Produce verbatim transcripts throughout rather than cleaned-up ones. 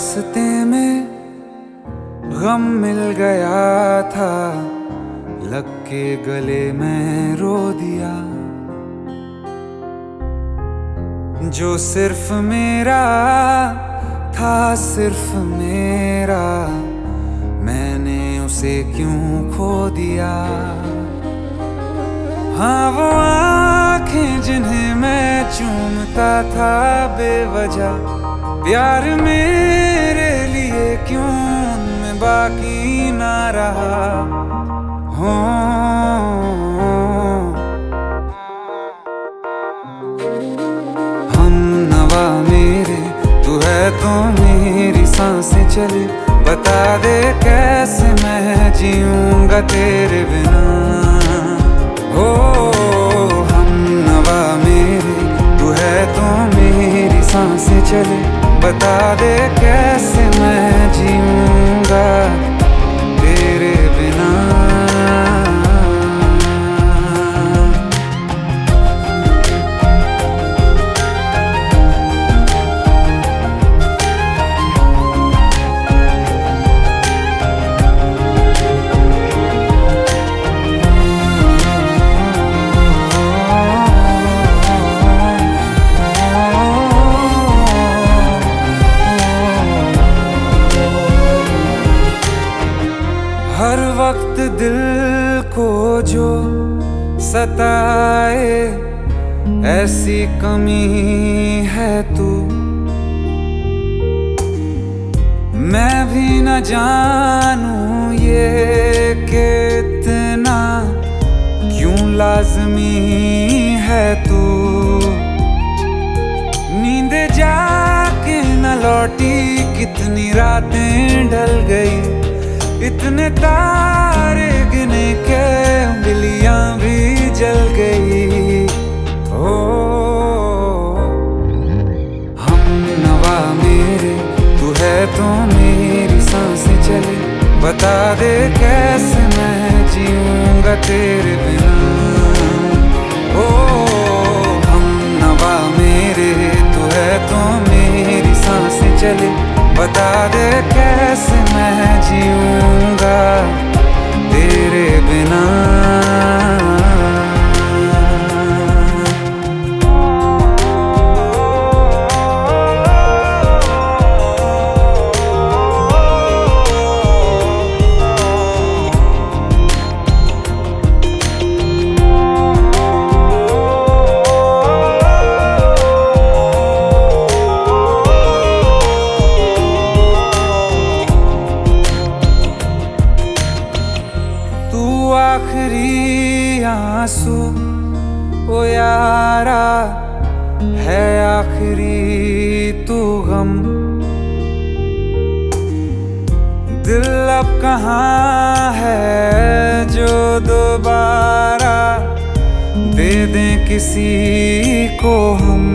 रास्ते में गम मिल गया था, लग के गले में रो दिया। जो सिर्फ मेरा था, सिर्फ मेरा, मैंने उसे क्यों खो दिया। हाँ वो आँखें जिन्हें मैं चूमता था बेवजह, प्यार मेरे लिए क्यों उनमें बाकी ना रहा। हो हम नवा मेरे, तू है तो मेरी सांसें चले। बता दे कैसे मैं जीऊंगा तेरे बिना। हो हम नवा मेरे, तू है तो मेरी सांसें चले। बता दे कैसे मैं जीऊंगा तेरे बिना। हर वक्त दिल को जो सताए, ऐसी कमी है तू। मैं भी न जानूं ये कि इतना क्यों लाज़मी है तू। नींद जाके न लौटी, कितनी रातें ढल गई। इतने तारे गिने के उंगलियां भी जल गई। ओ हम नवा मेरे, तू है तो मेरी सांसें चले। बता दे कैसे मैं जीऊंगा तेरे बिना। ओ हम नवा मेरे, तू है तो मेरी सांसें चले। बता दे कैसे मैं जीऊंगा तेरे बिना। आखिरी आंसू ओ यारा है, आखिरी तू गम। दिल अब कहाँ है जो दोबारा दे दें किसी को हम।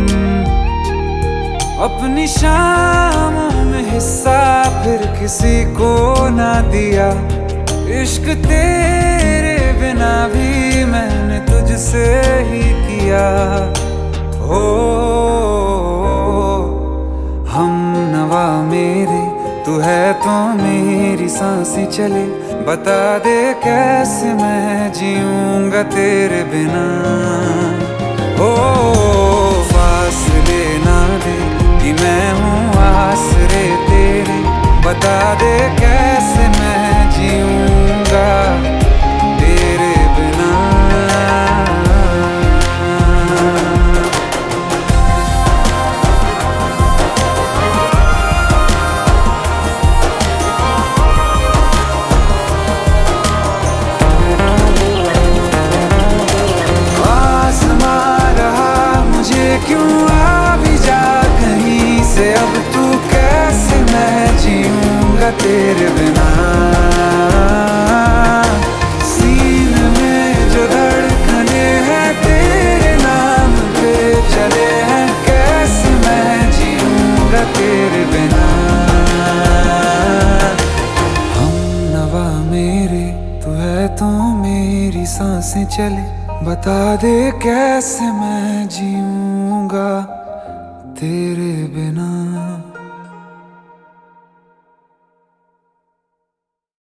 अपनी शामों में हिस्सा फिर किसी को ना दिया। इश्क तेरे बिना भी मैंने तुझसे ही किया। हो हम नवा मेरे, तू है तो मेरी सांसें चले। बता दे कैसे मैं जीऊंगा तेरे बिना। हो फासले ना दे कि मैं हूँ आसरे तेरे। बता दे कैसे मैं जीऊंगा तेरे बिना। आसमां रहा मुझे क्यों आ भी जा कहीं से। अब तू कैसे मैं जीऊंगा तेरे बिना। सीने में जो धड़कने हैं तेरे नाम पे चले हैं, कैसे मैं जीऊंगा तेरे बिना। हम नवा मेरे, तू है तो मेरी सांसें चले। बता दे कैसे मैं जीऊं